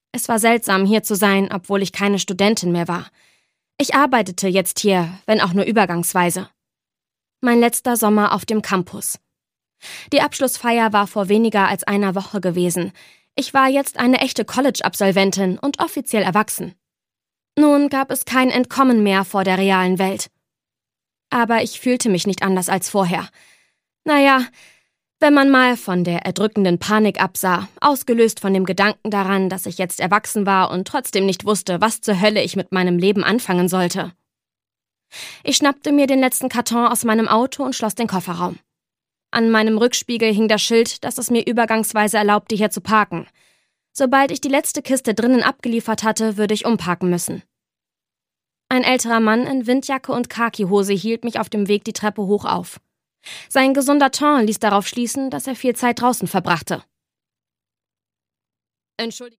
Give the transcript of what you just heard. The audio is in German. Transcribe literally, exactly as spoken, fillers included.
Es war seltsam, hier zu sein, obwohl ich keine Studentin mehr war. Ich arbeitete jetzt hier, wenn auch nur übergangsweise. Mein letzter Sommer auf dem Campus. Die Abschlussfeier war vor weniger als einer Woche gewesen. Ich war jetzt eine echte College-Absolventin und offiziell erwachsen. Nun gab es kein Entkommen mehr vor der realen Welt. Aber ich fühlte mich nicht anders als vorher. Naja, wenn man mal von der erdrückenden Panik absah, ausgelöst von dem Gedanken daran, dass ich jetzt erwachsen war und trotzdem nicht wusste, was zur Hölle ich mit meinem Leben anfangen sollte. Ich schnappte mir den letzten Karton aus meinem Auto und schloss den Kofferraum. An meinem Rückspiegel hing das Schild, das es mir übergangsweise erlaubte, hier zu parken. Sobald ich die letzte Kiste drinnen abgeliefert hatte, würde ich umparken müssen. Ein älterer Mann in Windjacke und Khakihose hielt mich auf dem Weg die Treppe hoch auf. Sein gesunder Ton ließ darauf schließen, dass er viel Zeit draußen verbrachte. Entschuldigung.